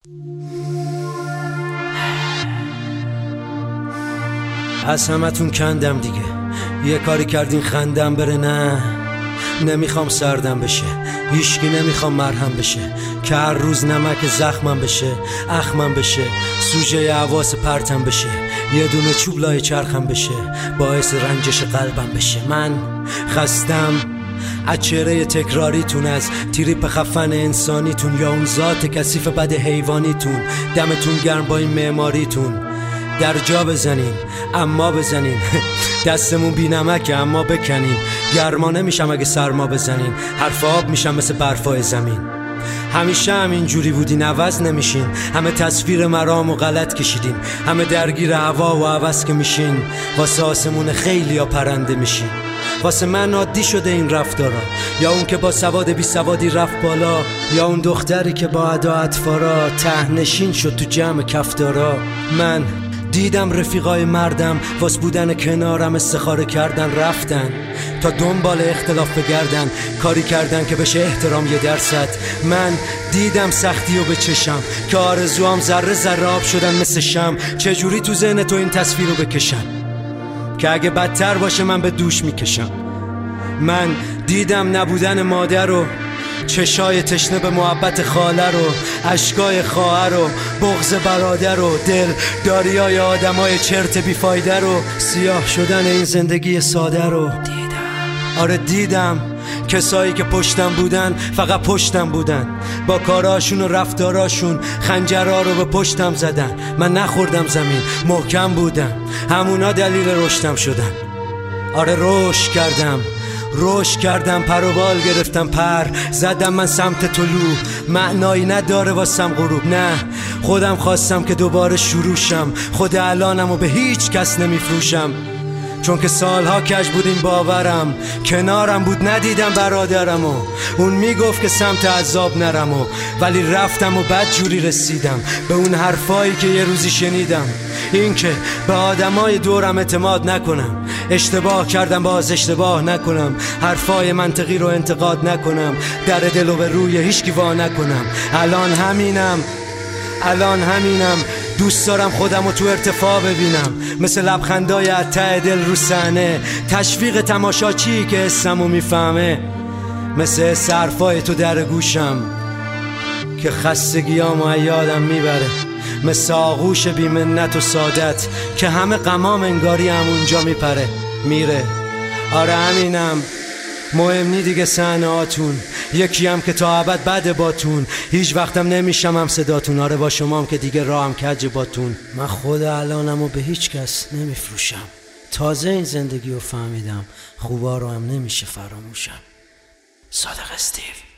از همتون کندم دیگه، یه کاری کردین خندم بره. نه نمیخوام سردم بشه، هیچکی نمیخوام مرهم بشه که هر روز نمک زخمم بشه، اخمم بشه، سوژه حواس پرتم بشه، یه دونه چوب لای چرخم بشه، باعث رنجش قلبم بشه. من خستم از چهره تکراریتون، از تریپ خفن انسانیتون، یا اون ذات کثیف بد حیوانیتون. دمتون گرم با این معماریتون، در جا بزنین اما بزنین دستمون بی نمکه اما بکنین. گرما نمیشم اگه سرما بزنین، حرف آب میشم مثل برفای زمین. همیشه همین جوری بودین، عوض نمیشین. همه تصویر مرام و غلط کشیدین، همه درگیر هوا و عوض که میشین. واسه آسمون خیلی یا پرنده میشین، واسه من عادی شده این رفتارا. یا اون که با سواد بی سوادی رفت بالا، یا اون دختری که با ادا اطفارا تهنشین شد تو جمع کفدارا. من دیدم رفیقای مردم واس بودن کنارم استخاره کردن، رفتن تا دنبال اختلاف بگردن، کاری کردن که بشه احترام 1%. من دیدم سختی و به چشم که آرزوام ذره ذره آب شدن مثل شم. چجوری تو ذهن تو این تصویر رو بکشم که اگه بدتر باشه من به دوش میکشم. من دیدم نبودن مادر و چشای تشنه به محبت خاله رو، اشکای خواهر رو، بغض برادر رو، دل داریای آدمای چرت بیفایده رو، سیاه شدن این زندگی ساده رو دیدم. آره دیدم کسایی که پشتم بودن فقط پشتم بودن، با کاراشون و رفتاراشون خنجرها رو به پشتم زدن. من نخوردم زمین، محکم بودم، همونا دلیل رشدم شدن. آره رشد کردم، پر و بال گرفتم، پر زدم من سمت طلوع. معنایی نداره واسم غروب، نه خودم خواستم که دوباره شروع شم. خود الانم و به هیچ کس نمیفروشم، چون که سالها کج بود این باورم. کنارم بود ندیدم برادرم و اون میگفت که سمت عذاب نرم ولی رفتم و بد جوری رسیدم به اون حرفایی که یه روزی شنیدم. این که به آدمای دورم اعتماد نکنم، اشتباه کردم باز اشتباه نکنم، حرفای منطقی رو انتقاد نکنم، در دل و به روی هیچکی وا نکنم. الان همینم دوست دارم خودم رو تو ارتفاع ببینم، مثل لبخندای از ته دل رو صحنه، تشویق تماشاچی که حسمو میفهمه، مثل حرفای تو در گوشم که خستگیامو یادم میبره، مثل آغوش بی منت و سادت که همه غمام انگاری همونجا میره. آره همینم، مهم نی دیگه صحنه هاتون، یکی هم که تا ابد بده باتون، هیچ وقتم نمیشم هم صداتون. آره با شمام که دیگه راهم کج باتون. من خود الانم و به هیچ کس نمیفروشم، تازه این زندگی رو فهمیدم، خوبا رو هم نمیشه فراموشم. صادق استیو.